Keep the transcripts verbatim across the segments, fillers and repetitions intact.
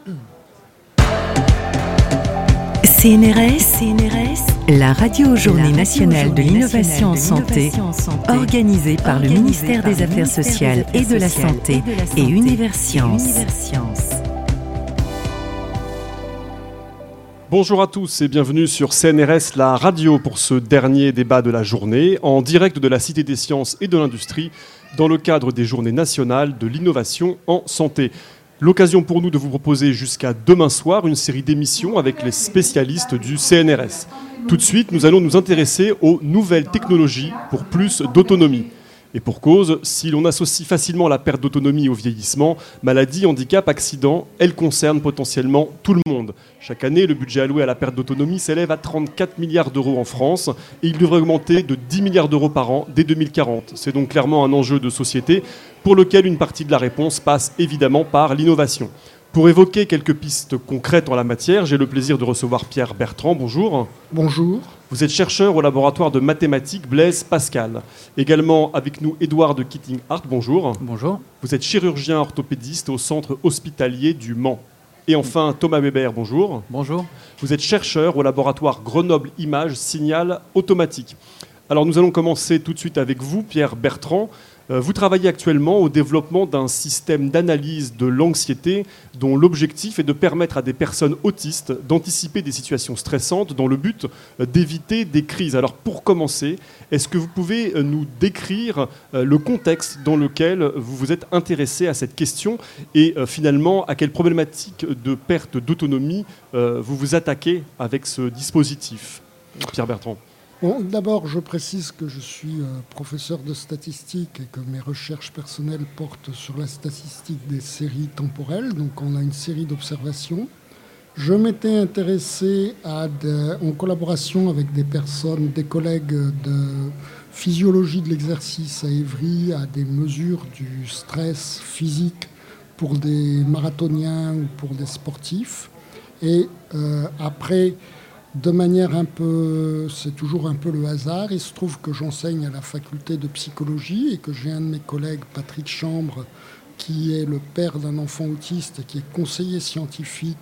C N R S, C N R S, la radio Journée nationale de l'innovation en santé, organisée par le ministère des Affaires sociales et de la Santé et Universcience. Bonjour à tous et bienvenue sur C N R S, la radio, pour ce dernier débat de la journée, en direct de la Cité des Sciences et de l'Industrie, dans le cadre des Journées nationales de l'innovation en santé. L'occasion pour nous de vous proposer jusqu'à demain soir une série d'émissions avec les spécialistes du C N R S. Tout de suite, nous allons nous intéresser aux nouvelles technologies pour plus d'autonomie. Et pour cause, si l'on associe facilement la perte d'autonomie au vieillissement, maladie, handicap, accident, elle concerne potentiellement tout le monde. Chaque année, le budget alloué à la perte d'autonomie s'élève à trente-quatre milliards d'euros en France et il devrait augmenter de dix milliards d'euros par an dès deux mille quarante. C'est donc clairement un enjeu de société pour lequel une partie de la réponse passe évidemment par l'innovation. Pour évoquer quelques pistes concrètes en la matière, j'ai le plaisir de recevoir Pierre Bertrand. Bonjour. Bonjour. Vous êtes chercheur au laboratoire de mathématiques Blaise Pascal. Également avec nous, Édouard de Kitting-Hart. Bonjour. Bonjour. Vous êtes chirurgien orthopédiste au centre hospitalier du Mans. Et enfin, Thomas Weber. Bonjour. Bonjour. Vous êtes chercheur au laboratoire Grenoble Images Signal Automatique. Alors nous allons commencer tout de suite avec vous, Pierre Bertrand. Vous travaillez actuellement au développement d'un système d'analyse de l'anxiété dont l'objectif est de permettre à des personnes autistes d'anticiper des situations stressantes dans le but d'éviter des crises. Alors pour commencer, est-ce que vous pouvez nous décrire le contexte dans lequel vous vous êtes intéressé à cette question et finalement à quelle problématique de perte d'autonomie vous vous attaquez avec ce dispositif, Pierre Bertrand? Bon, d'abord, je précise que je suis euh, professeur de statistique et que mes recherches personnelles portent sur la statistique des séries temporelles. Donc, on a une série d'observations. Je m'étais intéressé, à de, en collaboration avec des personnes, des collègues de physiologie de l'exercice à Évry, à des mesures du stress physique pour des marathoniens ou pour des sportifs. Et euh, après... De manière un peu, c'est toujours un peu le hasard, il se trouve que j'enseigne à la faculté de psychologie et que j'ai un de mes collègues, Patrick Chambre, qui est le père d'un enfant autiste et qui est conseiller scientifique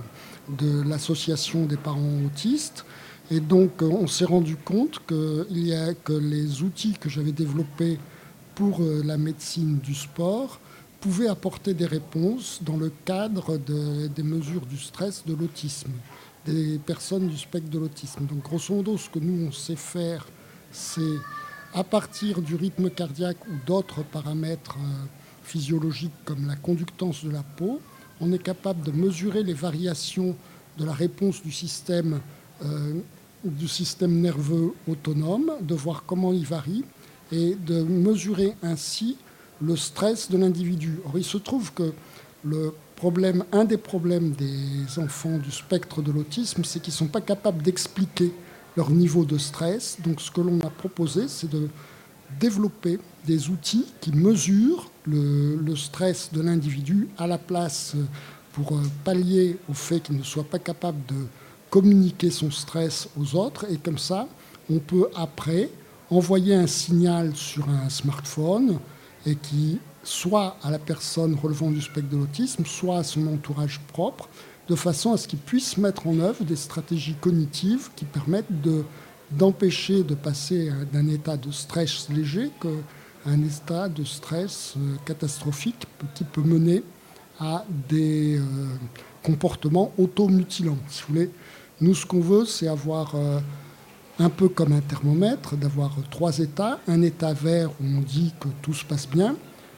de l'association des parents autistes. Et donc on s'est rendu compte que, il y a, que les outils que j'avais développés pour la médecine du sport pouvaient apporter des réponses dans le cadre de, des mesures du stress de l'autisme, des personnes du spectre de l'autisme. Donc, grosso modo, ce que nous, on sait faire, c'est, à partir du rythme cardiaque ou d'autres paramètres euh, physiologiques comme la conductance de la peau, on est capable de mesurer les variations de la réponse du système, euh, du système nerveux autonome, de voir comment il varie et de mesurer ainsi le stress de l'individu. Or, il se trouve que le Problème, un des problèmes des enfants du spectre de l'autisme, c'est qu'ils ne sont pas capables d'expliquer leur niveau de stress. Donc ce que l'on a proposé, c'est de développer des outils qui mesurent le, le stress de l'individu à la place, pour pallier au fait qu'il ne soit pas capable de communiquer son stress aux autres. Et comme ça, on peut après envoyer un signal sur un smartphone et qui... soit à la personne relevant du spectre de l'autisme, soit à son entourage propre, de façon à ce qu'ils puissent mettre en œuvre des stratégies cognitives qui permettent de, d'empêcher de passer d'un état de stress léger qu'à un état de stress catastrophique qui peut mener à des euh, comportements automutilants. Si vous voulez, nous, ce qu'on veut, c'est avoir... Euh, un peu comme un thermomètre, d'avoir trois états. Un état vert où on dit que tout se passe bien.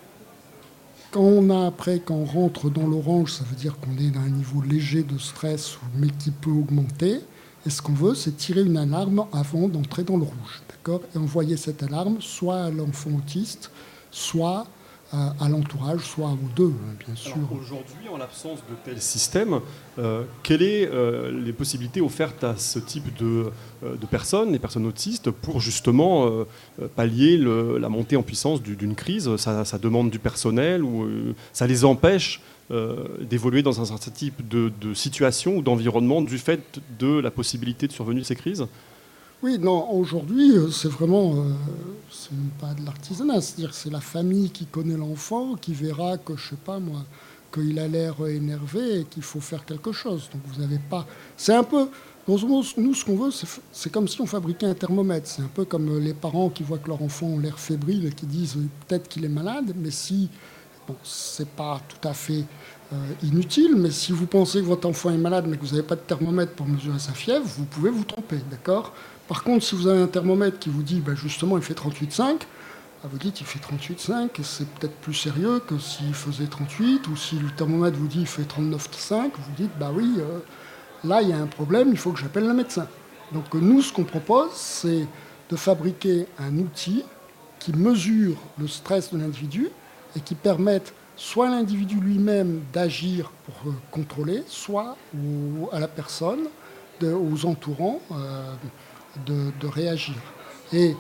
Quand on a après, quand on rentre dans l'orange, ça veut dire qu'on est à un niveau léger de stress, mais qui peut augmenter. Et ce qu'on veut, c'est tirer une alarme avant d'entrer dans le rouge, d'accord ? Et envoyer cette alarme soit à l'enfant autiste, soit à, à l'entourage, soit aux deux, bien sûr. Alors, aujourd'hui, en l'absence de tel système, euh, quelles sont euh, les possibilités offertes à ce type de, euh, de personnes, les personnes autistes, pour justement euh, pallier le, la montée en puissance du, d'une crise? ça, ça demande du personnel ou euh, ça les empêche euh, d'évoluer dans un certain type de, de situation ou d'environnement du fait de la possibilité de survenue de ces crises? Oui, non, aujourd'hui, c'est vraiment, euh, c'est pas de l'artisanat, c'est-à-dire que c'est la famille qui connaît l'enfant, qui verra que, je sais pas moi, qu'il a l'air énervé et qu'il faut faire quelque chose. Donc vous n'avez pas... C'est un peu... Nous, ce qu'on veut, c'est, c'est comme si on fabriquait un thermomètre. C'est un peu comme les parents qui voient que leur enfant a l'air fébrile et qui disent peut-être qu'il est malade, mais si... Bon, c'est pas tout à fait euh, inutile, mais si vous pensez que votre enfant est malade mais que vous n'avez pas de thermomètre pour mesurer sa fièvre, vous pouvez vous tromper, d'accord ? Par contre, si vous avez un thermomètre qui vous dit ben justement il fait trente-huit virgule cinq, vous dites il fait trente-huit virgule cinq, c'est peut-être plus sérieux que s'il faisait trente-huit, ou si le thermomètre vous dit il fait trente-neuf virgule cinq, vous dites bah oui, euh, là il y a un problème, il faut que j'appelle le médecin. Donc nous, ce qu'on propose, c'est de fabriquer un outil qui mesure le stress de l'individu et qui permette soit à l'individu lui-même d'agir pour euh, contrôler, soit au, à la personne, de, aux entourants, euh, de, de réagir. Et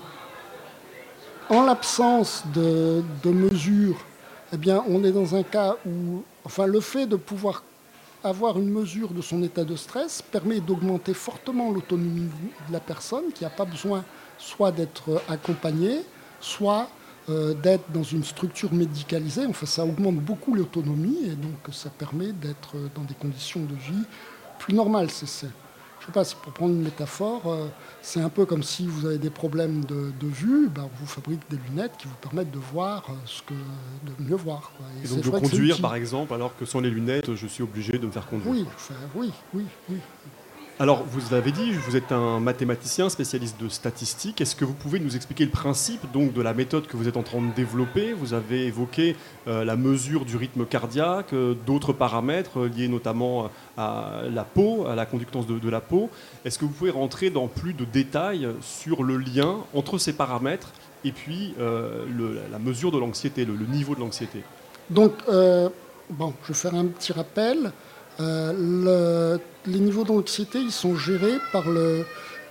en l'absence de, de mesures, eh bien, on est dans un cas où, enfin, le fait de pouvoir avoir une mesure de son état de stress permet d'augmenter fortement l'autonomie de la personne qui n'a pas besoin soit d'être accompagnée, soit euh, d'être dans une structure médicalisée. Enfin, ça augmente beaucoup l'autonomie et donc ça permet d'être dans des conditions de vie plus normales. C'est, c'est, je ne sais pas, si pour prendre une métaphore, euh, c'est un peu comme si vous avez des problèmes de, de vue, ben, on vous fabrique des lunettes qui vous permettent de voir ce que, de mieux voir, quoi. Et, et donc de conduire, par exemple, alors que sans les lunettes, je suis obligé de me faire conduire. Oui, enfin, oui, oui, oui. Alors, vous l'avez dit, vous êtes un mathématicien spécialiste de statistique. Est-ce que vous pouvez nous expliquer le principe donc, de la méthode que vous êtes en train de développer ? Vous avez évoqué euh, la mesure du rythme cardiaque, euh, d'autres paramètres euh, liés notamment à la peau, à la conductance de, de la peau. Est-ce que vous pouvez rentrer dans plus de détails sur le lien entre ces paramètres et puis euh, le, la mesure de l'anxiété, le, le niveau de l'anxiété ? Donc, euh, bon, je vais faire un petit rappel. Euh, le, les niveaux d'anxiété, ils sont gérés par le,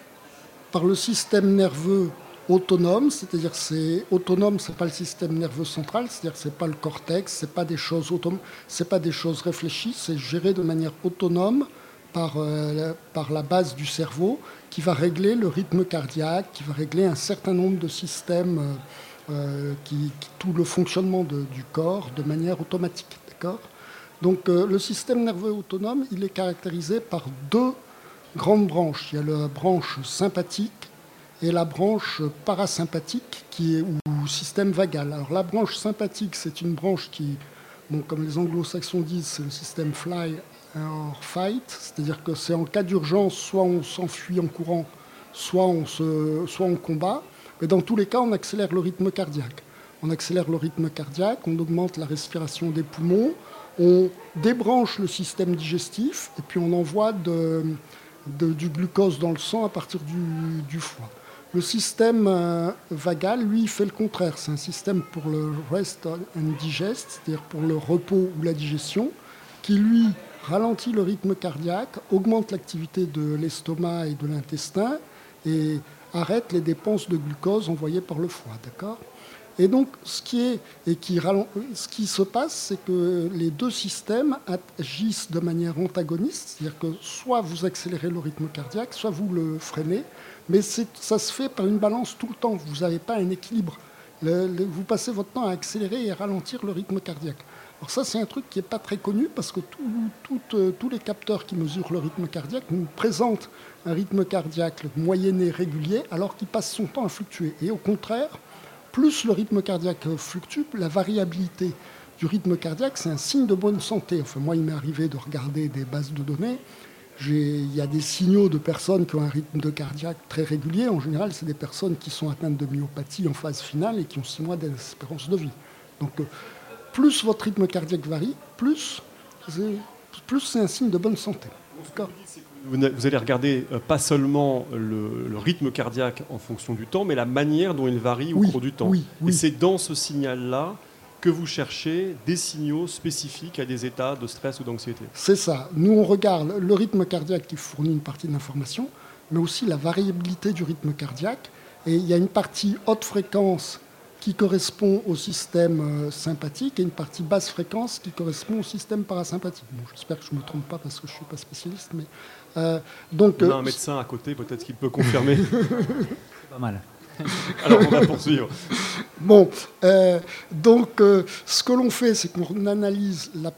par le système nerveux autonome, c'est-à-dire c'est autonome, c'est pas le système nerveux central, c'est-à-dire c'est pas le cortex, c'est pas des choses autom- c'est pas des choses réfléchies, c'est géré de manière autonome par, euh, par la base du cerveau qui va régler le rythme cardiaque, qui va régler un certain nombre de systèmes, euh, euh, qui, qui, tout le fonctionnement de, du corps de manière automatique, d'accord ? Donc euh, le système nerveux autonome, il est caractérisé par deux grandes branches. Il y a la branche sympathique et la branche parasympathique, qui est ou système vagal. Alors la branche sympathique, c'est une branche qui, bon, comme les anglo-saxons disent, c'est le système fly or fight, c'est-à-dire que c'est en cas d'urgence, soit on s'enfuit en courant, soit on, se, soit on combat. Mais dans tous les cas, on accélère le rythme cardiaque. On accélère le rythme cardiaque, on augmente la respiration des poumons, on débranche le système digestif et puis on envoie de, de, du glucose dans le sang à partir du, du foie. Le système euh, vagal, lui, il fait le contraire. C'est un système pour le rest and digest, c'est-à-dire pour le repos ou la digestion, qui, lui, ralentit le rythme cardiaque, augmente l'activité de l'estomac et de l'intestin et arrête les dépenses de glucose envoyées par le foie, d'accord ? Et donc, ce qui, est, et qui, ce qui se passe, c'est que les deux systèmes agissent de manière antagoniste, c'est-à-dire que soit vous accélérez le rythme cardiaque, soit vous le freinez, mais c'est, ça se fait par une balance tout le temps. Vous n'avez pas un équilibre. Le, le, vous passez votre temps à accélérer et ralentir le rythme cardiaque. Alors ça, c'est un truc qui n'est pas très connu parce que tout, tout, euh, tous les capteurs qui mesurent le rythme cardiaque nous présentent un rythme cardiaque moyenné régulier alors qu'il passe son temps à fluctuer. Et au contraire, plus le rythme cardiaque fluctue, la variabilité du rythme cardiaque, c'est un signe de bonne santé. Enfin, moi, il m'est arrivé de regarder des bases de données. J'ai, il y a des signaux de personnes qui ont un rythme de cardiaque très régulier. En général, c'est des personnes qui sont atteintes de myopathie en phase finale et qui ont six mois d'espérance de vie. Donc, plus votre rythme cardiaque varie, plus c'est, plus c'est un signe de bonne santé. D'accord ? Vous allez regarder euh, pas seulement le, le rythme cardiaque en fonction du temps, mais la manière dont il varie au oui, cours du temps. Oui, oui. Et c'est dans ce signal-là que vous cherchez des signaux spécifiques à des états de stress ou d'anxiété. C'est ça. Nous, on regarde le rythme cardiaque qui fournit une partie de l'information, mais aussi la variabilité du rythme cardiaque. Et il y a une partie haute fréquence qui correspond au système sympathique et une partie basse fréquence qui correspond au système parasympathique. Bon, j'espère que je ne me trompe pas parce que je ne suis pas spécialiste, mais... Euh, donc, on a un médecin à côté, peut-être qu'il peut confirmer. C'est pas mal. Alors, on va poursuivre. Bon, euh, donc, euh, ce que l'on fait, c'est qu'on analyse la partie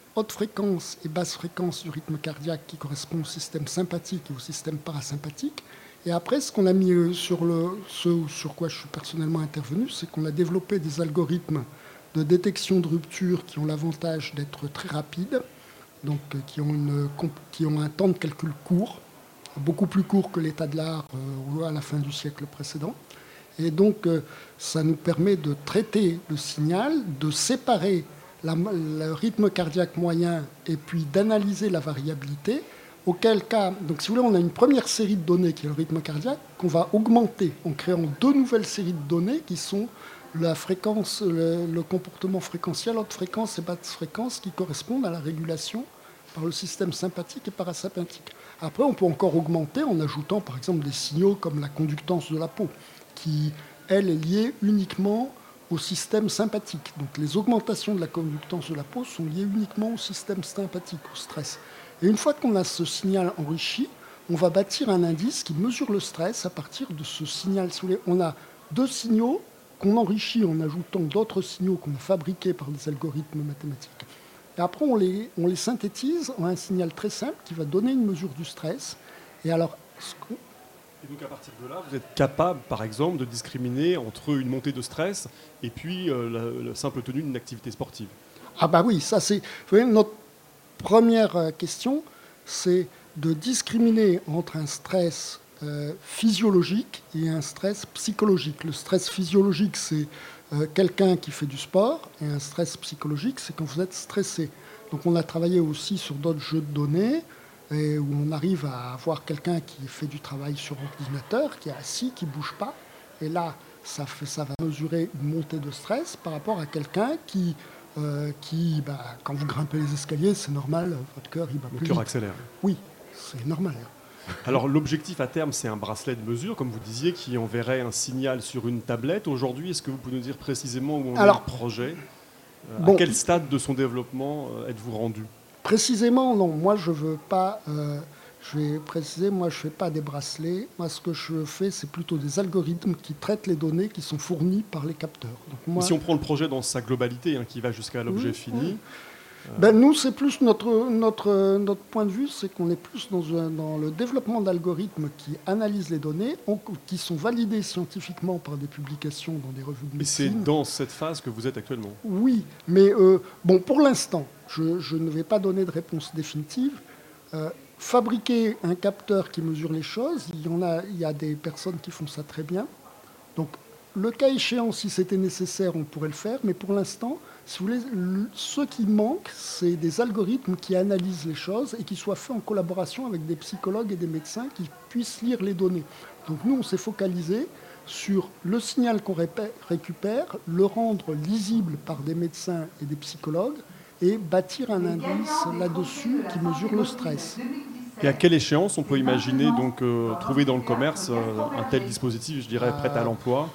haute fréquence et basse fréquence du rythme cardiaque qui correspond au système sympathique et au système parasympathique. Et après, ce qu'on a mis sur le, ce sur quoi je suis personnellement intervenu, c'est qu'on a développé des algorithmes de détection de rupture qui ont l'avantage d'être très rapides, donc qui ont, une, qui ont un temps de calcul court, beaucoup plus court que l'état de l'art euh, à la fin du siècle précédent. Et donc, euh, ça nous permet de traiter le signal, de séparer la, le rythme cardiaque moyen et puis d'analyser la variabilité. Auquel cas, donc si vous voulez, on a une première série de données qui est le rythme cardiaque qu'on va augmenter en créant deux nouvelles séries de données qui sont la fréquence, le, le comportement fréquentiel, haute fréquence et basse fréquence qui correspondent à la régulation par le système sympathique et parasympathique. Après, on peut encore augmenter en ajoutant par exemple des signaux comme la conductance de la peau qui, elle, est liée uniquement au système sympathique. Donc les augmentations de la conductance de la peau sont liées uniquement au système sympathique, au stress. Et une fois qu'on a ce signal enrichi, on va bâtir un indice qui mesure le stress à partir de ce signal. On a deux signaux qu'on enrichit en ajoutant d'autres signaux qu'on a fabriqués par des algorithmes mathématiques. Et après, on les, on les synthétise en un signal très simple qui va donner une mesure du stress. Et alors, ce qu'on... Et donc à partir de là, vous êtes capable, par exemple, de discriminer entre une montée de stress et puis euh, la, la simple tenue d'une activité sportive. Ah bah oui, ça c'est... Vous voyez, notre première question, c'est de discriminer entre un stress euh, physiologique et un stress psychologique. Le stress physiologique, c'est euh, quelqu'un qui fait du sport, et un stress psychologique, c'est quand vous êtes stressé. Donc on a travaillé aussi sur d'autres jeux de données, et où on arrive à avoir quelqu'un qui fait du travail sur ordinateur, qui est assis, qui ne bouge pas. Et là, ça, fait, ça va mesurer une montée de stress par rapport à quelqu'un qui... Euh, qui, bah, quand vous grimpez les escaliers, c'est normal, votre cœur il bat plus vite. Le cœur accélère. Oui, c'est normal. Alors l'objectif à terme, c'est un bracelet de mesure, comme vous disiez, qui enverrait un signal sur une tablette. Aujourd'hui, est-ce que vous pouvez nous dire précisément où on Alors, est le projet euh, bon, À quel stade de son développement euh, êtes-vous rendu? Précisément, non. Moi, je veux pas... Euh, je vais préciser, moi, je ne fais pas des bracelets. Moi, ce que je fais, c'est plutôt des algorithmes qui traitent les données qui sont fournies par les capteurs. Donc, moi... Si on prend le projet dans sa globalité, hein, qui va jusqu'à l'objet oui, fini... Oui. Euh... Ben, nous, c'est plus notre, notre, notre point de vue, c'est qu'on est plus dans, un, dans le développement d'algorithmes qui analysent les données, qui sont validés scientifiquement par des publications dans des revues de médecine. Et c'est dans cette phase que vous êtes actuellement? Oui, mais euh, bon, pour l'instant, je, je ne vais pas donner de réponse définitive. Euh, Fabriquer un capteur qui mesure les choses, il y en a, il y a des personnes qui font ça très bien. Donc, le cas échéant, si c'était nécessaire, on pourrait le faire. Mais pour l'instant, si vous voulez, ce qui manque, c'est des algorithmes qui analysent les choses et qui soient faits en collaboration avec des psychologues et des médecins qui puissent lire les données. Donc, nous, on s'est focalisé sur le signal qu'on récupère, le rendre lisible par des médecins et des psychologues, et bâtir un indice là-dessus qui mesure le stress. Et à quelle échéance on peut imaginer donc euh, trouver dans le commerce euh, un tel dispositif, je dirais, prêt à l'emploi?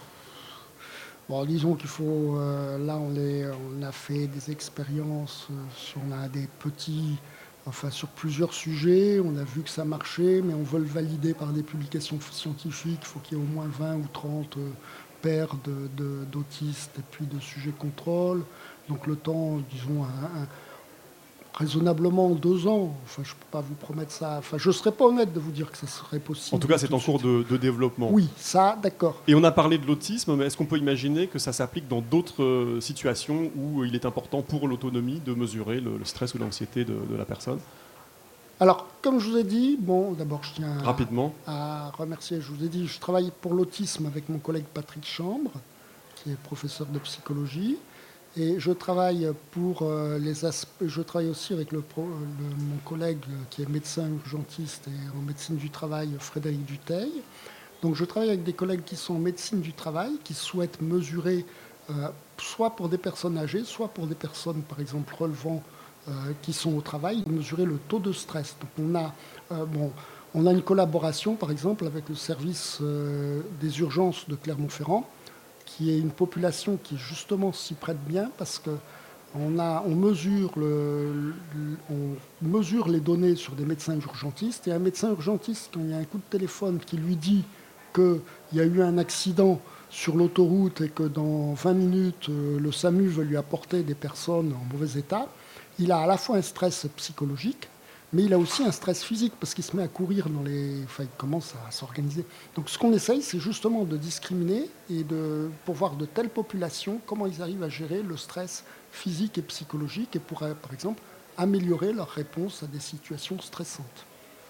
Bon, disons qu'il faut... Euh, là, on, est, on a fait des expériences, euh, sur, on a des petits... Enfin, sur plusieurs sujets, on a vu que ça marchait, mais on veut le valider par des publications scientifiques. Il faut qu'il y ait au moins vingt ou trente euh, paires de, de, d'autistes et puis de sujets contrôle. Donc le temps, disons, un, un, raisonnablement deux ans. Enfin, je ne peux pas vous promettre ça. Enfin, je ne serais pas honnête de vous dire que ça serait possible. En tout cas, c'est en cours de, de développement. Oui, ça, d'accord. Et on a parlé de l'autisme, mais est-ce qu'on peut imaginer que ça s'applique dans d'autres situations où il est important pour l'autonomie de mesurer le, le stress ou l'anxiété de, de la personne? Alors, comme je vous ai dit, bon, d'abord, je tiens à, Rapidement. à remercier. Je vous ai dit, je travaille pour l'autisme avec mon collègue Patrick Chambre, qui est professeur de psychologie. Et je travaille, pour, euh, les aspects, je travaille aussi avec le, pro, le, mon collègue qui est médecin urgentiste et en médecine du travail, Frédéric Dutheil. Donc je travaille avec des collègues qui sont en médecine du travail, qui souhaitent mesurer, euh, soit pour des personnes âgées, soit pour des personnes, par exemple, relevant, euh, qui sont au travail, mesurer le taux de stress. Donc on a, euh, bon, on a une collaboration, par exemple, avec le service euh, des urgences de Clermont-Ferrand, qui est une population qui justement s'y prête bien parce qu'on a, on mesure, le, on mesure les données sur des médecins urgentistes, et un médecin urgentiste, quand il y a un coup de téléphone qui lui dit qu'il y a eu un accident sur l'autoroute et que dans vingt minutes, euh, le SAMU veut lui apporter des personnes en mauvais état, il a à la fois un stress psychologique, mais il a aussi un stress physique parce qu'il se met à courir dans les... Enfin, il commence à s'organiser. Donc ce qu'on essaye, c'est justement de discriminer et de... pour voir de telles populations, comment ils arrivent à gérer le stress physique et psychologique et pour, par exemple, améliorer leur réponse à des situations stressantes.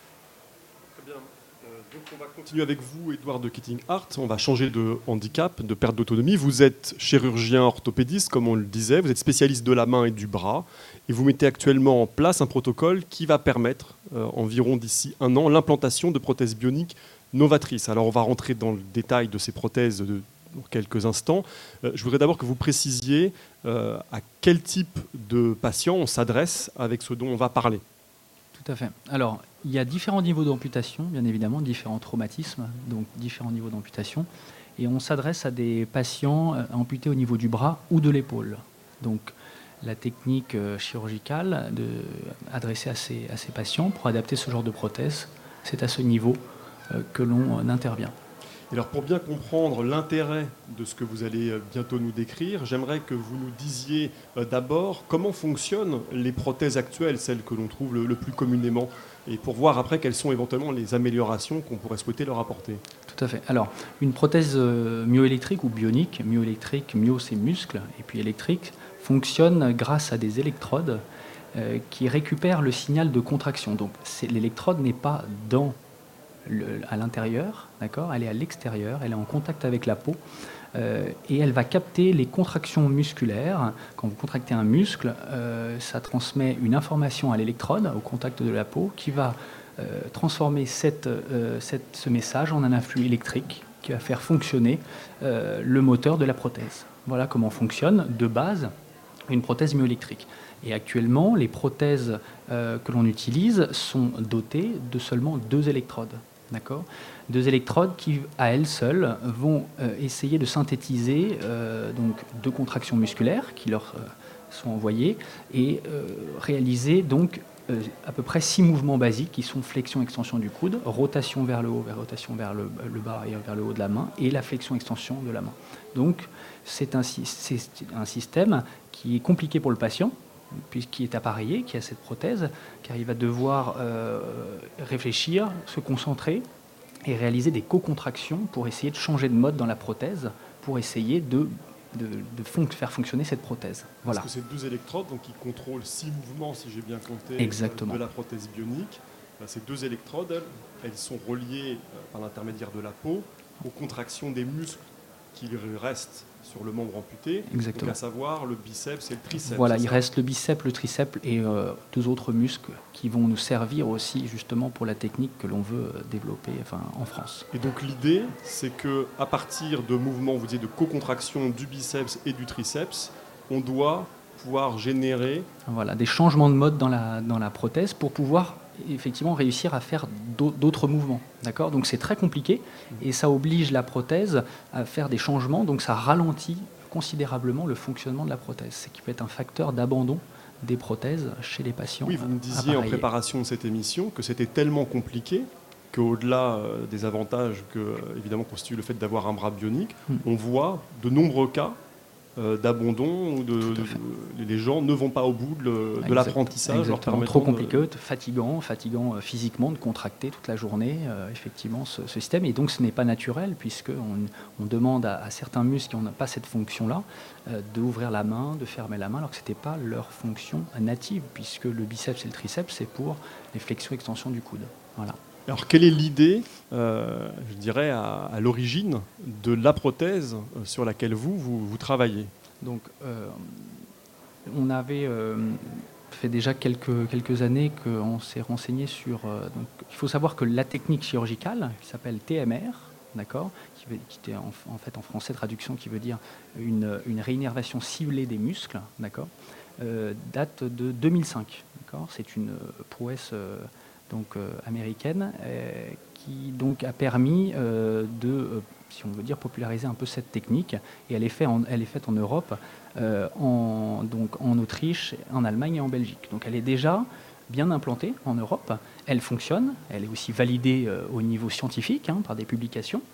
Très bien. Donc on va continuer avec vous, Édouard de Ketting-Hart. On va changer de handicap, de perte d'autonomie. Vous êtes chirurgien orthopédiste, comme on le disait. Vous êtes spécialiste de la main et du bras. Et vous mettez actuellement en place un protocole qui va permettre, euh, environ d'ici un an, l'implantation de prothèses bioniques novatrices. Alors on va rentrer dans le détail de ces prothèses de, dans quelques instants. Euh, je voudrais d'abord que vous précisiez euh, à quel type de patient on s'adresse avec ce dont on va parler. Tout à fait. Alors, il y a différents niveaux d'amputation, bien évidemment, différents traumatismes, donc différents niveaux d'amputation. Et on s'adresse à des patients amputés au niveau du bras ou de l'épaule. Donc, la technique chirurgicale de, adressée à ces, à ces patients pour adapter ce genre de prothèse, c'est à ce niveau euh, que l'on intervient. Et alors, pour bien comprendre l'intérêt de ce que vous allez bientôt nous décrire, j'aimerais que vous nous disiez euh, d'abord comment fonctionnent les prothèses actuelles, celles que l'on trouve le, le plus communément, et pour voir après quelles sont éventuellement les améliorations qu'on pourrait souhaiter leur apporter. Tout à fait. Alors, une prothèse euh, myoélectrique ou bionique, myoélectrique, myo c'est muscle, et puis électrique, fonctionne grâce à des électrodes euh, qui récupèrent le signal de contraction. Donc, c'est, l'électrode n'est pas dans Le, à l'intérieur, d'accord, elle est à l'extérieur, elle est en contact avec la peau euh, et elle va capter les contractions musculaires. Quand vous contractez un muscle, euh, ça transmet une information à l'électrode au contact de la peau qui va euh, transformer cette, euh, cette, ce message en un influx électrique qui va faire fonctionner euh, le moteur de la prothèse. Voilà comment fonctionne de base une prothèse myoélectrique. Et actuellement, les prothèses euh, que l'on utilise sont dotées de seulement deux électrodes. D'accord ? Deux électrodes qui, à elles seules, vont euh, essayer de synthétiser euh, donc, deux contractions musculaires qui leur euh, sont envoyées et euh, réaliser donc euh, à peu près six mouvements basiques qui sont flexion-extension du coude, rotation vers le haut, vers rotation vers le, le bas et vers le haut de la main et la flexion-extension de la main. Donc c'est un, c'est un système qui est compliqué pour le patient, puisqu'il est appareillé, qui a cette prothèse, car il va devoir euh, réfléchir, se concentrer et réaliser des co-contractions pour essayer de changer de mode dans la prothèse, pour essayer de, de, de fon- faire fonctionner cette prothèse. Voilà. Parce que c'est deux électrodes donc, qui contrôlent six mouvements, si j'ai bien compté, Exactement. de la prothèse bionique. Ces deux électrodes, elles, elles sont reliées par l'intermédiaire de la peau aux contractions des muscles qui restent sur le membre amputé, donc à savoir le biceps et le triceps. Voilà, il reste le biceps, le triceps et euh, deux autres muscles qui vont nous servir aussi justement pour la technique que l'on veut développer enfin, en France. Et donc l'idée, c'est qu'à partir de mouvements, vous disiez, de co-contraction du biceps et du triceps, on doit pouvoir générer... Voilà, des changements de mode dans la, dans la prothèse pour pouvoir effectivement réussir à faire d'autres mouvements. D'accord ? Donc c'est très compliqué et ça oblige la prothèse à faire des changements, donc ça ralentit considérablement le fonctionnement de la prothèse, ce qui peut être un facteur d'abandon des prothèses chez les patients. Oui, vous me disiez appareillés. En préparation de cette émission que c'était tellement compliqué qu'au-delà des avantages que, évidemment, constitue le fait d'avoir un bras bionique, hmm. on voit de nombreux cas Euh, d'abandon, où de, de, de, les gens ne vont pas au bout de, de l'apprentissage. Leur trop compliqué, de... fatigant, fatigant euh, physiquement de contracter toute la journée, euh, effectivement, ce, ce système. Et donc, ce n'est pas naturel, puisqu'on on demande à, à certains muscles qui n'ont pas cette fonction-là euh, d'ouvrir la main, de fermer la main, alors que ce n'était pas leur fonction native, puisque le biceps et le triceps, c'est pour les flexions-extensions du coude. Voilà. Alors, quelle est l'idée, euh, je dirais, à, à l'origine de la prothèse sur laquelle vous, vous, vous travaillez ? Donc, euh, on avait euh, fait déjà quelques, quelques années qu'on s'est renseigné sur... Euh, donc, il faut savoir que la technique chirurgicale, qui s'appelle T M R, d'accord, qui, veut, qui était en, en fait en français traduction, qui veut dire une, une réinnervation ciblée des muscles, d'accord, euh, date de deux mille cinq. D'accord, c'est une prouesse... Euh, donc euh, américaine, euh, qui donc a permis euh, de, euh, si on veut dire, populariser un peu cette technique. Et elle est, fait en, elle est faite en Europe, euh, en, donc en Autriche, en Allemagne et en Belgique. Donc elle est déjà bien implantée en Europe. Elle fonctionne. Elle est aussi validée euh, au niveau scientifique hein, par des publications.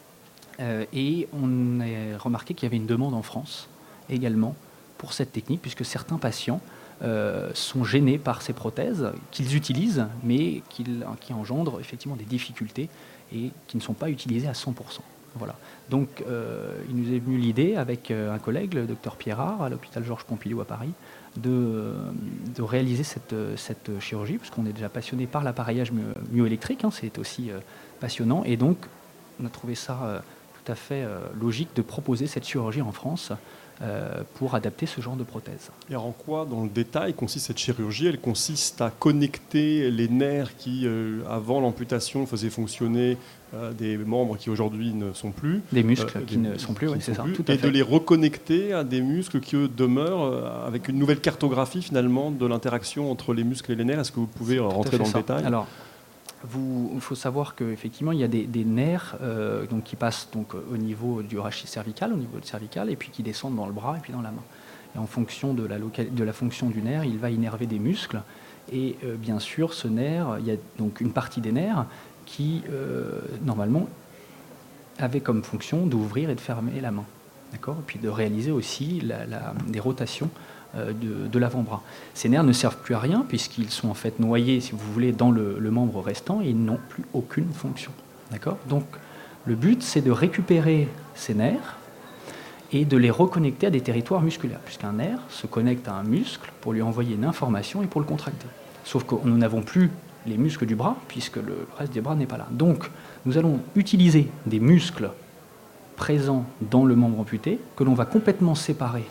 Euh, et on a remarqué qu'il y avait une demande en France également pour cette technique, puisque certains patients euh, sont gênés par ces prothèses qu'ils utilisent, mais qu'ils, qui engendrent effectivement des difficultés et qui ne sont pas utilisées à cent pour cent. Voilà. Donc euh, il nous est venu l'idée avec un collègue, le docteur Pierrard, à l'hôpital Georges Pompidou à Paris, de, de réaliser cette, cette chirurgie, puisqu'on est déjà passionné par l'appareillage myoélectrique, hein, c'est aussi euh, passionnant, et donc on a trouvé ça euh, tout à fait euh, logique de proposer cette chirurgie en France euh, pour adapter ce genre de prothèse. Et alors en quoi, dans le détail, consiste cette chirurgie? Elle consiste à connecter les nerfs qui, euh, avant l'amputation, faisaient fonctionner euh, des membres qui aujourd'hui ne sont plus. Des muscles euh, qui des, ne sont plus, oui, c'est ça. Plus, Tout à et fait. de les reconnecter à des muscles qui, eux, demeurent euh, avec une nouvelle cartographie, finalement, de l'interaction entre les muscles et les nerfs. Est-ce que vous pouvez euh, rentrer dans ça. le détail? Alors, Vous, il faut savoir qu'effectivement, il y a des, des nerfs euh, donc, qui passent donc, au niveau du rachis cervical, au niveau du cervical, et puis qui descendent dans le bras et puis dans la main. Et en fonction de la, local, de la fonction du nerf, il va innerver des muscles. Et euh, bien sûr, ce nerf, il y a donc une partie des nerfs qui, euh, normalement, avait comme fonction d'ouvrir et de fermer la main. D'accord ? Et puis de réaliser aussi la, la, des rotations De, de l'avant-bras. Ces nerfs ne servent plus à rien puisqu'ils sont en fait noyés, si vous voulez, dans le, le membre restant et ils n'ont plus aucune fonction. D'accord ? Donc, le but, c'est de récupérer ces nerfs et de les reconnecter à des territoires musculaires, puisqu'un nerf se connecte à un muscle pour lui envoyer une information et pour le contracter. Sauf que nous n'avons plus les muscles du bras puisque le reste des bras n'est pas là. Donc, nous allons utiliser des muscles présents dans le membre amputé que l'on va complètement séparer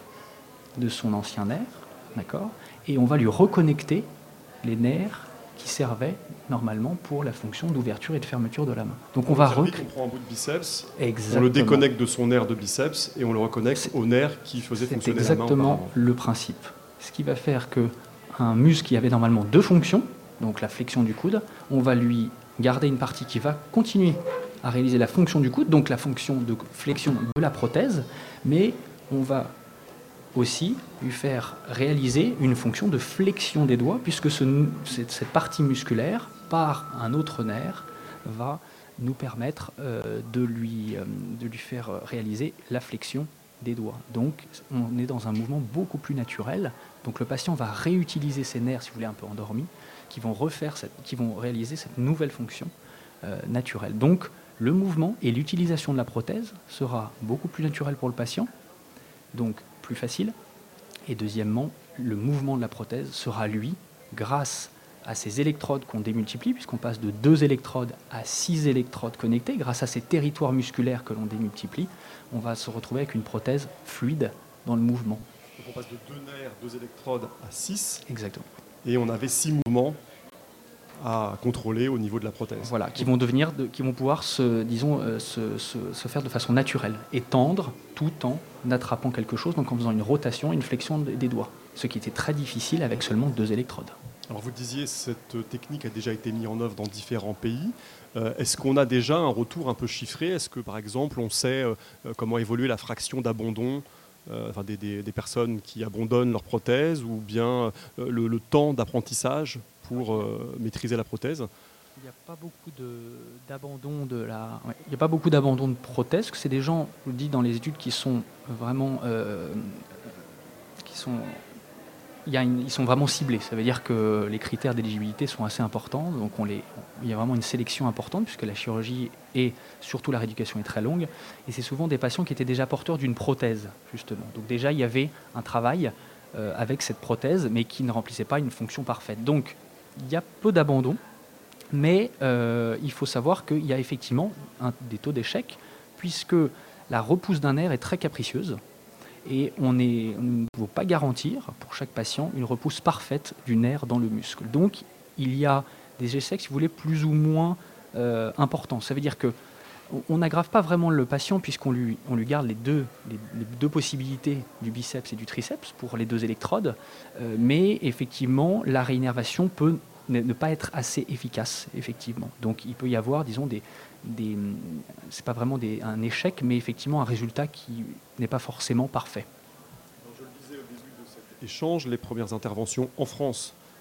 de son ancien nerf, d'accord, et on va lui reconnecter les nerfs qui servaient normalement pour la fonction d'ouverture et de fermeture de la main. Donc on va rec... rec... on prend un bout de biceps, exactement. On le déconnecte de son nerf de biceps et on le reconnecte c'est... au nerf qui faisait c'est fonctionner la main. C'est exactement le principe. Ce qui va faire que un muscle qui avait normalement deux fonctions, donc la flexion du coude, on va lui garder une partie qui va continuer à réaliser la fonction du coude, donc la fonction de flexion de la prothèse, mais on va aussi lui faire réaliser une fonction de flexion des doigts, puisque ce, cette partie musculaire, par un autre nerf, va nous permettre euh, de, lui, euh, de lui faire réaliser la flexion des doigts. Donc on est dans un mouvement beaucoup plus naturel. Donc le patient va réutiliser ses nerfs, si vous voulez, un peu endormis, qui vont, refaire cette, qui vont réaliser cette nouvelle fonction euh, naturelle. Donc le mouvement et l'utilisation de la prothèse sera beaucoup plus naturel pour le patient, donc plus facile. Et deuxièmement, le mouvement de la prothèse sera, lui, grâce à ces électrodes qu'on démultiplie, puisqu'on passe de deux électrodes à six électrodes connectées, grâce à ces territoires musculaires que l'on démultiplie, on va se retrouver avec une prothèse fluide dans le mouvement. Donc on passe de deux nerfs, deux électrodes à six. Exactement. Et on avait six mouvements à contrôler au niveau de la prothèse. Voilà, qui vont devenir, de, qui vont pouvoir se, disons, euh, se, se, se faire de façon naturelle et tendre tout en attrapant quelque chose, donc en faisant une rotation, une flexion des doigts, ce qui était très difficile avec seulement deux électrodes. Alors vous disiez, cette technique a déjà été mise en œuvre dans différents pays. Euh, est-ce qu'on a déjà un retour un peu chiffré? Est-ce que par exemple on sait euh, comment évoluer la fraction d'abandon euh, enfin, des, des, des personnes qui abandonnent leur prothèse, ou bien euh, le, le temps d'apprentissage pour euh, maîtriser la prothèse? Il n'y a pas beaucoup de, d'abandon de la. Ouais, il n'y a pas beaucoup d'abandon de prothèse, parce que c'est des gens, je vous dis, dans les études qui sont vraiment, euh, qui sont, il y a une, ils sont vraiment ciblés. Ça veut dire que les critères d'éligibilité sont assez importants, donc on les, il y a vraiment une sélection importante, puisque la chirurgie et surtout la rééducation est très longue, et c'est souvent des patients qui étaient déjà porteurs d'une prothèse, justement. Donc déjà il y avait un travail euh, avec cette prothèse, mais qui ne remplissait pas une fonction parfaite. Donc il y a peu d'abandon, mais euh, il faut savoir qu'il y a effectivement un, des taux d'échec, puisque la repousse d'un nerf est très capricieuse, et on, est, on ne peut pas garantir pour chaque patient une repousse parfaite du nerf dans le muscle. Donc il y a des échecs, si vous voulez, plus ou moins euh, importants. Ça veut dire que on n'aggrave pas vraiment le patient, puisqu'on lui, on lui garde les deux, les, les deux possibilités du biceps et du triceps pour les deux électrodes, euh, mais effectivement, la réinnervation peut ne, ne pas être assez efficace, effectivement. Donc il peut y avoir, disons, des, des, c'est pas vraiment des, un échec, mais effectivement un résultat qui n'est pas forcément parfait. Alors, je le disais au début de cet échange, les premières interventions en France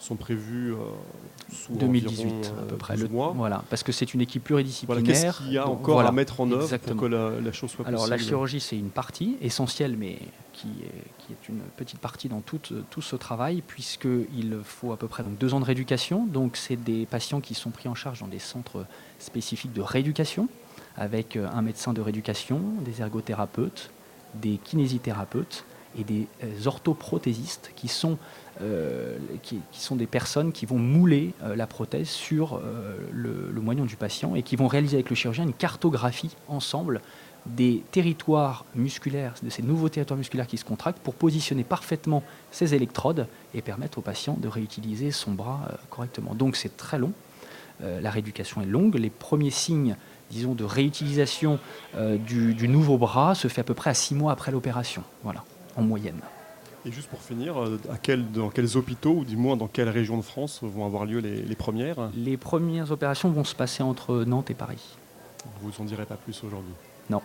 sont prévues euh, sous deux mille dix-huit environ, à peu près. douze Le, mois. Voilà, parce que c'est une équipe pluridisciplinaire. Voilà, qu'est-ce qu'il y a encore voilà, à mettre en œuvre exactement. pour que la, la chose soit possible? Alors la chirurgie, c'est une partie essentielle, mais qui est, qui est une petite partie dans tout, tout ce travail, puisqu'il faut à peu près donc, deux ans de rééducation. Donc c'est des patients qui sont pris en charge dans des centres spécifiques de rééducation, avec un médecin de rééducation, des ergothérapeutes, des kinésithérapeutes et des euh, orthoprothésistes qui sont, euh, qui, qui sont des personnes qui vont mouler euh, la prothèse sur euh, le, le moignon du patient et qui vont réaliser avec le chirurgien une cartographie ensemble des territoires musculaires, de ces nouveaux territoires musculaires qui se contractent pour positionner parfaitement ces électrodes et permettre au patient de réutiliser son bras euh, correctement. Donc c'est très long, euh, la rééducation est longue, les premiers signes disons, de réutilisation euh, du, du nouveau bras se fait à peu près à six mois après l'opération, voilà, en moyenne. Et juste pour finir, à quel, dans quels hôpitaux, ou du moins dans quelle région de France vont avoir lieu les, les premières? Les premières opérations vont se passer entre Nantes et Paris. Vous en direz pas plus aujourd'hui? Non.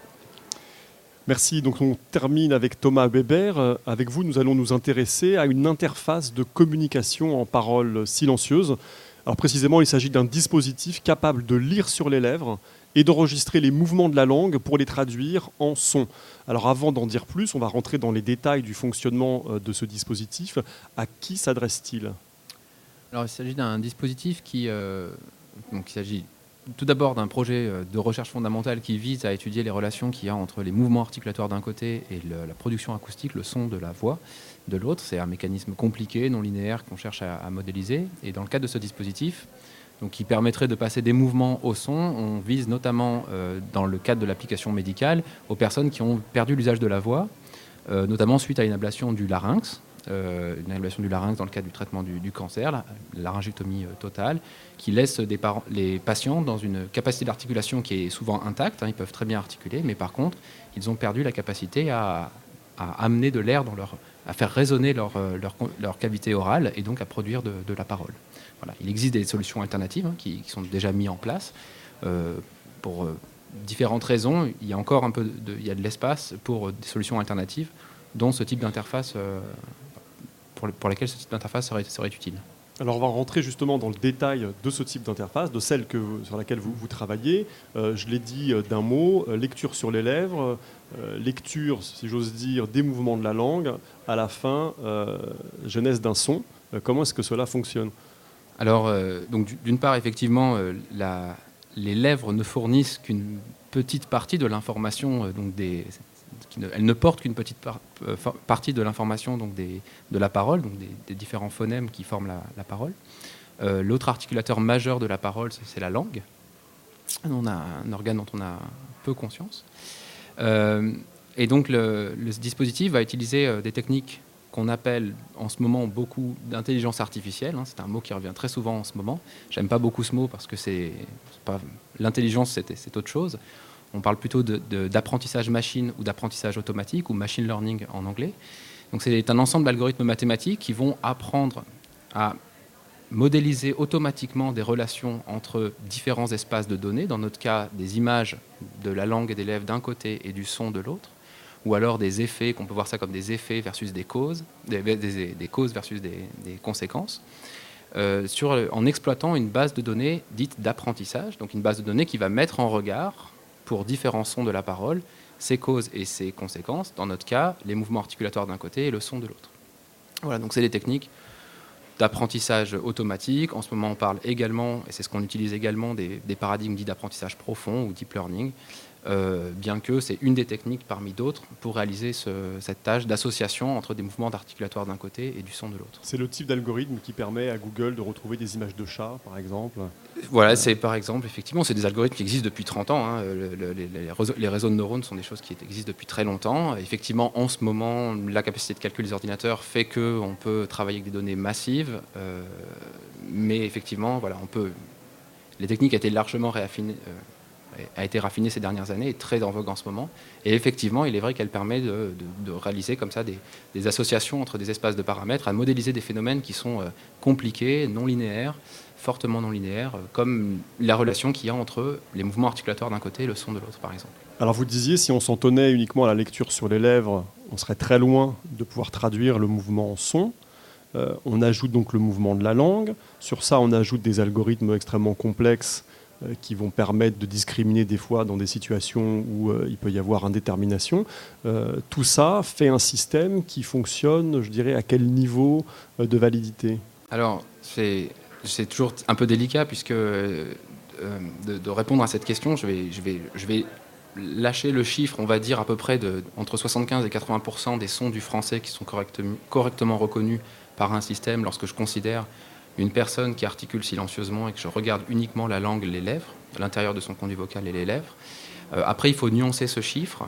Merci. Donc on termine avec Thomas Weber. Avec vous, nous allons nous intéresser à une interface de communication en paroles silencieuses. Alors précisément, il s'agit d'un dispositif capable de lire sur les lèvres et d'enregistrer les mouvements de la langue pour les traduire en son. Alors avant d'en dire plus, on va rentrer dans les détails du fonctionnement de ce dispositif. À qui s'adresse-t-il? Alors il s'agit d'un dispositif qui... Euh, donc il s'agit tout d'abord d'un projet de recherche fondamentale qui vise à étudier les relations qu'il y a entre les mouvements articulatoires d'un côté et le, la production acoustique, le son de la voix de l'autre. C'est un mécanisme compliqué, non linéaire, qu'on cherche à, à modéliser. Et dans le cadre de ce dispositif, donc, qui permettrait de passer des mouvements au son, on vise notamment, euh, dans le cadre de l'application médicale, aux personnes qui ont perdu l'usage de la voix, euh, notamment suite à une ablation du larynx, euh, une ablation du larynx dans le cadre du traitement du, du cancer, la laryngectomie euh, totale, qui laisse des par- les patients dans une capacité d'articulation qui est souvent intacte, hein, ils peuvent très bien articuler, mais par contre, ils ont perdu la capacité à, à amener de l'air dans leur... à faire résonner leur, leur, leur cavité orale et donc à produire de, de la parole. Voilà. Il existe des solutions alternatives hein, qui, qui sont déjà mises en place. Euh, pour euh, différentes raisons, il y a encore un peu de, il y a de l'espace pour des solutions alternatives, dont ce type d'interface, euh, pour, pour laquelle ce type d'interface serait, serait utile. Alors on va rentrer justement dans le détail de ce type d'interface, de celle que, sur laquelle vous, vous travaillez. Euh, je l'ai dit d'un mot, euh, lecture sur les lèvres, euh, lecture, si j'ose dire, des mouvements de la langue, à la fin, euh, genèse d'un son. Euh, comment est-ce que cela fonctionne? Alors, euh, donc, d'une part, effectivement, euh, la, les lèvres ne fournissent qu'une petite partie de l'information, euh, donc des... Qui ne, elle ne porte qu'une petite par, euh, partie de l'information donc des, de la parole, donc des, des différents phonèmes qui forment la, la parole. Euh, l'autre articulateur majeur de la parole, c'est, c'est la langue. On a un organe dont on a peu conscience. Euh, et donc le, le dispositif va utiliser euh, des techniques qu'on appelle en ce moment beaucoup d'intelligence artificielle. Hein, c'est un mot qui revient très souvent en ce moment. J'aime pas beaucoup ce mot parce que c'est, c'est pas, l'intelligence, c'est, c'est autre chose. On parle plutôt de, de, d'apprentissage machine ou d'apprentissage automatique ou machine learning en anglais. Donc c'est un ensemble d'algorithmes mathématiques qui vont apprendre à modéliser automatiquement des relations entre différents espaces de données, dans notre cas des images de la langue et des lèvres d'un côté et du son de l'autre, ou alors des effets, qu'on peut voir ça comme des effets versus des causes, des, des, des causes versus des, des conséquences, euh, sur, en exploitant une base de données dite d'apprentissage, donc une base de données qui va mettre en regard pour différents sons de la parole, ses causes et ses conséquences, dans notre cas, les mouvements articulatoires d'un côté et le son de l'autre. Voilà, donc c'est des techniques d'apprentissage automatique. En ce moment, on parle également, et c'est ce qu'on utilise également, des, des paradigmes dits d'apprentissage profond ou deep learning, euh, bien que c'est une des techniques parmi d'autres pour réaliser ce, cette tâche d'association entre des mouvements articulatoires d'un côté et du son de l'autre. C'est le type d'algorithme qui permet à Google de retrouver des images de chats, par exemple. Voilà, c'est par exemple, effectivement, c'est des algorithmes qui existent depuis trente ans. Hein. Le, le, les, les, réseaux, les réseaux de neurones sont des choses qui existent depuis très longtemps. Effectivement, en ce moment, la capacité de calcul des ordinateurs fait qu'on peut travailler avec des données massives, euh, mais effectivement, voilà, on peut. Les techniques ont été largement réaffinées. Euh, a été raffinée ces dernières années et très en vogue en ce moment. Et effectivement, il est vrai qu'elle permet de, de, de réaliser comme ça des, des associations entre des espaces de paramètres, à modéliser des phénomènes qui sont euh, compliqués, non linéaires, fortement non linéaires, euh, comme la relation qu'il y a entre les mouvements articulatoires d'un côté et le son de l'autre, par exemple. Alors vous disiez, si on s'en tenait uniquement à la lecture sur les lèvres, on serait très loin de pouvoir traduire le mouvement en son. Euh, on ajoute donc le mouvement de la langue. Sur ça, on ajoute des algorithmes extrêmement complexes euh, qui vont permettre de discriminer des fois dans des situations où euh, il peut y avoir indétermination. Euh, tout ça fait un système qui fonctionne, je dirais, à quel niveau euh, de validité ? Alors, c'est, c'est toujours un peu délicat puisque euh, de, de répondre à cette question, je vais, je vais, je vais lâcher le chiffre, on va dire à peu près de, entre soixante-quinze et quatre-vingts pour cent des sons du français qui sont correct, correctement reconnus par un système lorsque je considère une personne qui articule silencieusement et que je regarde uniquement la langue, les lèvres, l'intérieur de son conduit vocal et les lèvres. Euh, après, il faut nuancer ce chiffre.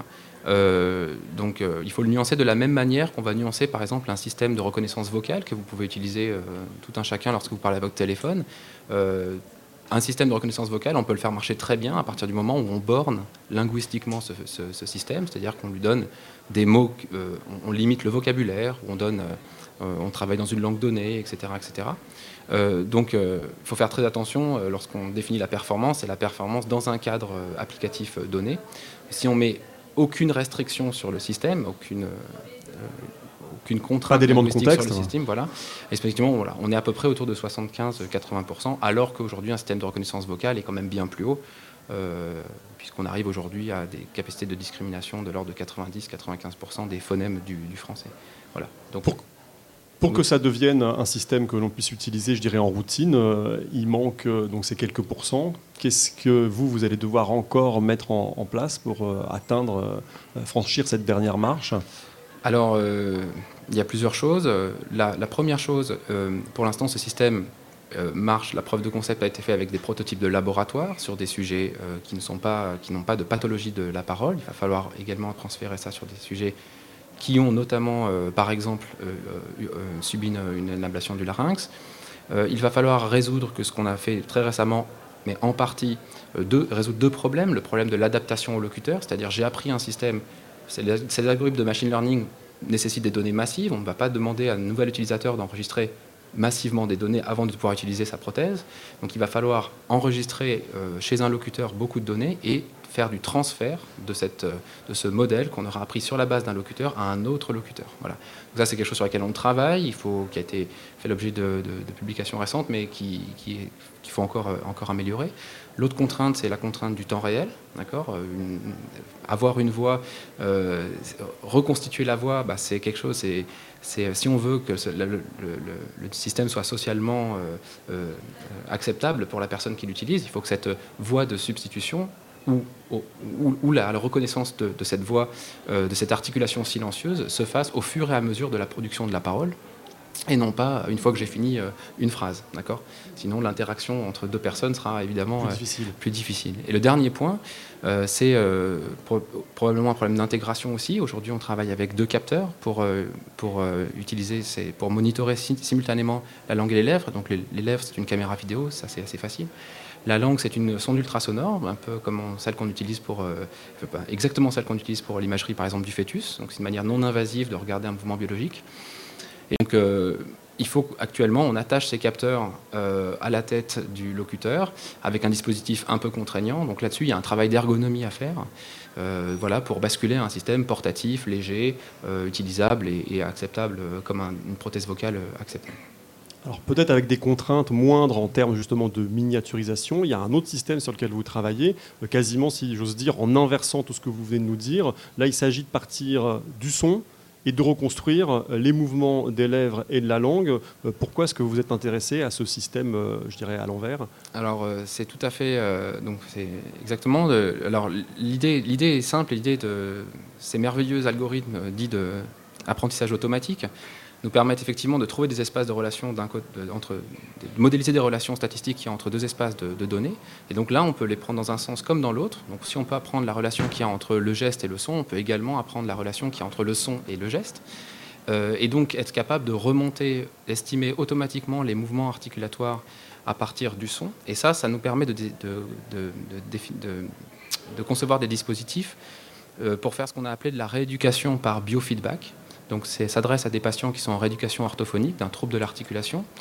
Euh, donc, euh, il faut le nuancer de la même manière qu'on va nuancer, par exemple, un système de reconnaissance vocale que vous pouvez utiliser euh, tout un chacun lorsque vous parlez à votre téléphone. Euh, un système de reconnaissance vocale, on peut le faire marcher très bien à partir du moment où on borne linguistiquement ce, ce, ce système, c'est-à-dire qu'on lui donne des mots, euh, on, on limite le vocabulaire, où on donne, euh, on travaille dans une langue donnée, et cetera, et cetera. Euh, donc, il euh, faut faire très attention euh, lorsqu'on définit la performance, et la performance dans un cadre euh, applicatif euh, donné. Si on met aucune restriction sur le système, aucune, euh, aucune contrainte linguistique sur le système, voilà. Et effectivement, voilà, on est à peu près autour de soixante-quinze à quatre-vingts pour cent, alors qu'aujourd'hui, un système de reconnaissance vocale est quand même bien plus haut, euh, puisqu'on arrive aujourd'hui à des capacités de discrimination de l'ordre de quatre-vingt-dix à quatre-vingt-quinze pour cent des phonèmes du, du français. Voilà. Donc, Pour... Pour que ça devienne un système que l'on puisse utiliser, je dirais, en routine, euh, il manque euh, donc ces quelques pourcents. Qu'est-ce que vous, vous allez devoir encore mettre en, en place pour euh, atteindre, euh, franchir cette dernière marche ? Alors, euh, il y a plusieurs choses. La, la première chose, euh, pour l'instant, ce système euh, marche. La preuve de concept a été faite avec des prototypes de laboratoire sur des sujets euh, qui ne sont pas, qui n'ont pas de pathologie de la parole. Il va falloir également transférer ça sur des sujets qui ont notamment, euh, par exemple, euh, euh, subi une, une ablation du larynx. Euh, il va falloir résoudre que ce qu'on a fait très récemment, mais en partie, euh, deux, résoudre deux problèmes. Le problème de l'adaptation au locuteur, c'est-à-dire j'ai appris un système, ces algorithmes de machine learning nécessitent des données massives. On ne va pas demander à un nouvel utilisateur d'enregistrer massivement des données avant de pouvoir utiliser sa prothèse. Donc il va falloir enregistrer euh, chez un locuteur beaucoup de données et faire du transfert de, cette, de ce modèle qu'on aura appris sur la base d'un locuteur à un autre locuteur. Voilà. Donc ça, c'est quelque chose sur lequel on travaille, il faut, qui a été fait l'objet de, de, de publications récentes, mais qui, qui est, qu'il faut encore, encore améliorer. L'autre contrainte, c'est la contrainte du temps réel. D'accord ? Une, avoir une voix, euh, reconstituer la voix, bah, c'est quelque chose... C'est, C'est, si on veut que ce, le, le, le, le système soit socialement euh, euh, acceptable pour la personne qui l'utilise, il faut que cette voie de substitution ou, ou, ou la, la reconnaissance de, de cette voix, euh, de cette articulation silencieuse se fasse au fur et à mesure de la production de la parole, et non pas une fois que j'ai fini euh, une phrase, d'accord ? Sinon, l'interaction entre deux personnes sera évidemment plus difficile. Euh, plus difficile. Et le dernier point, euh, c'est euh, pro- probablement un problème d'intégration aussi. Aujourd'hui, on travaille avec deux capteurs pour, euh, pour euh, utiliser, ces, pour monitorer si- simultanément la langue et les lèvres. Donc les, les lèvres, c'est une caméra vidéo, ça c'est assez facile. La langue, c'est une sonde ultrasonore, un peu comme celle qu'on utilise pour, euh, exactement celle qu'on utilise pour l'imagerie, par exemple, du fœtus. Donc c'est une manière non invasive de regarder un mouvement biologique. Et donc, euh, il faut actuellement, on attache ces capteurs euh, à la tête du locuteur avec un dispositif un peu contraignant. Donc là-dessus, il y a un travail d'ergonomie à faire, euh, voilà, pour basculer un système portatif, léger, euh, utilisable et, et acceptable euh, comme un, une prothèse vocale euh, acceptable. Alors peut-être avec des contraintes moindres en termes justement de miniaturisation, il y a un autre système sur lequel vous travaillez, euh, quasiment, si j'ose dire, en inversant tout ce que vous venez de nous dire. Là, il s'agit de partir du son et de reconstruire les mouvements des lèvres et de la langue. Pourquoi est-ce que vous êtes intéressé à ce système, je dirais, à l'envers ? Alors, c'est tout à fait... Euh, donc, c'est exactement... De, alors, l'idée, l'idée est simple. L'idée de ces merveilleux algorithmes dits d'apprentissage automatique nous permettent effectivement de trouver des espaces de relations, d'un côté, de, entre, de modéliser des relations statistiques qui y a entre deux espaces de, de données. Et donc là, on peut les prendre dans un sens comme dans l'autre. Donc si on peut apprendre la relation qu'il y a entre le geste et le son, on peut également apprendre la relation qu'il y a entre le son et le geste. Euh, et donc être capable de remonter, d'estimer automatiquement les mouvements articulatoires à partir du son. Et ça, ça nous permet de, de, de, de, de, de concevoir des dispositifs euh, pour faire ce qu'on a appelé de la rééducation par biofeedback. Donc, ça s'adresse à des patients qui sont en rééducation orthophonique, d'un trouble de l'articulation.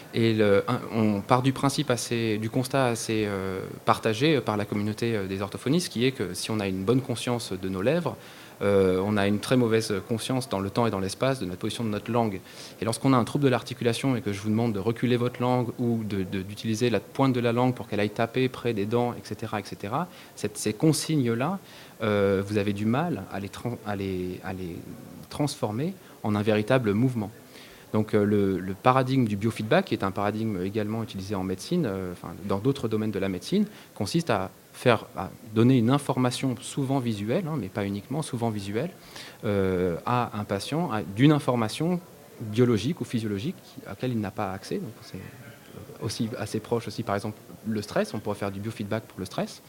Et le, on part du principe assez, du constat assez euh, partagé par la communauté des orthophonistes, qui est que si on a une bonne conscience de nos lèvres, euh, on a une très mauvaise conscience dans le temps et dans l'espace de notre position de notre langue. Et lorsqu'on a un trouble de l'articulation et que je vous demande de reculer votre langue ou de, de, d'utiliser la pointe de la langue pour qu'elle aille taper près des dents, et cetera, et cetera, cette, ces consignes-là, euh, vous avez du mal à les, tra- à les, à les transformer en un véritable mouvement. Donc euh, le, le paradigme du biofeedback, qui est un paradigme également utilisé en médecine, euh, enfin, dans d'autres domaines de la médecine, consiste à, faire, à donner une information souvent visuelle, hein, mais pas uniquement, souvent visuelle, euh, à un patient à, d'une information biologique ou physiologique à laquelle il n'a pas accès. Donc c'est aussi assez proche aussi, par exemple, le stress. On pourrait faire du biofeedback pour le stress.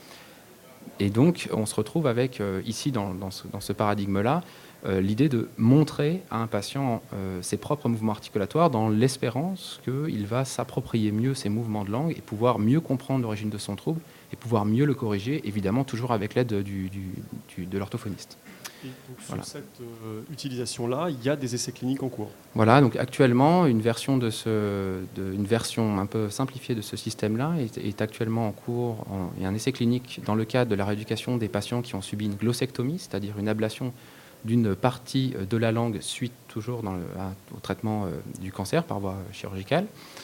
Et donc on se retrouve avec, euh, ici, dans, dans ce, dans ce paradigme-là, Euh, l'idée de montrer à un patient euh, ses propres mouvements articulatoires dans l'espérance qu'il va s'approprier mieux ses mouvements de langue et pouvoir mieux comprendre l'origine de son trouble et pouvoir mieux le corriger, évidemment toujours avec l'aide du, du, du, de l'orthophoniste. Et donc, voilà. Sur cette euh, utilisation-là, il y a des essais cliniques en cours. Voilà, donc actuellement, une version, de ce, de, une version un peu simplifiée de ce système-là est, est actuellement en cours. En, il y a un essai clinique dans le cadre de la rééducation des patients qui ont subi une glossectomie, c'est-à-dire une ablation d'une partie de la langue suite toujours dans le, à, au traitement euh, du cancer par voie chirurgicale.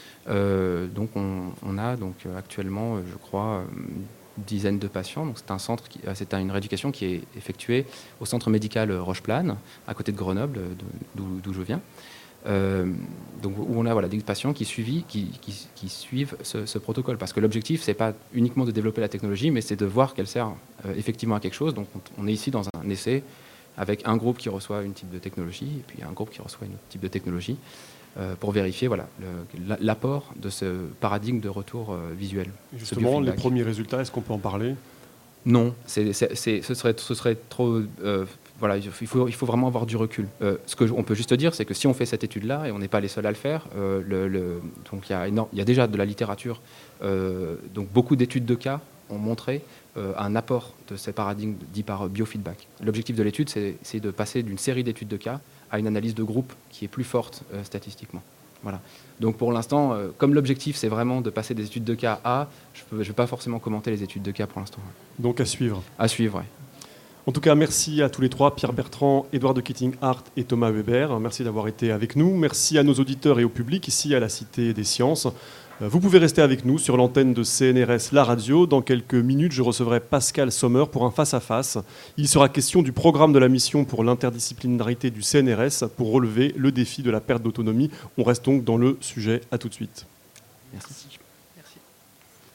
Euh, donc on, on a donc actuellement, je crois, une dizaine de patients. Donc c'est un centre, qui, c'est une rééducation qui est effectuée au centre médical Rocheplane, à côté de Grenoble, de, d'où, d'où je viens. Euh, donc où on a voilà, des patients qui, suivi, qui, qui, qui suivent ce, ce protocole. Parce que l'objectif, c'est pas uniquement de développer la technologie, mais c'est de voir qu'elle sert euh, effectivement à quelque chose. Donc on, on est ici dans un essai avec un groupe qui reçoit une type de technologie et puis un groupe qui reçoit une autre type de technologie euh, pour vérifier voilà, le, l'apport de ce paradigme de retour euh, visuel. Et justement, les premiers résultats, est-ce qu'on peut en parler ? Non, c'est, c'est, c'est, ce, serait, ce serait trop... Euh, voilà, il faut, il faut vraiment avoir du recul. Euh, ce qu'on peut juste dire, c'est que si on fait cette étude-là, et on n'est pas les seuls à le faire, euh, le, le, donc il y a énorme, il y a déjà de la littérature, euh, donc beaucoup d'études de cas ont montré euh, un apport de ces paradigmes dits par biofeedback. L'objectif de l'étude, c'est, c'est de passer d'une série d'études de cas à une analyse de groupe qui est plus forte euh, statistiquement. Voilà. Donc pour l'instant, euh, comme l'objectif, c'est vraiment de passer des études de cas à, je ne vais pas forcément commenter les études de cas pour l'instant. Donc à suivre. À suivre, oui. En tout cas, merci à tous les trois, Pierre Bertrand, Édouard de Ketting-Hart et Thomas Weber. Merci d'avoir été avec nous. Merci à nos auditeurs et au public ici à la Cité des Sciences. Vous pouvez rester avec nous sur l'antenne de C N R S La Radio. Dans quelques minutes, je recevrai Pascal Sommer pour un face-à-face. Il sera question du programme de la mission pour l'interdisciplinarité du C N R S pour relever le défi de la perte d'autonomie. On reste donc dans le sujet. À tout de suite. Merci.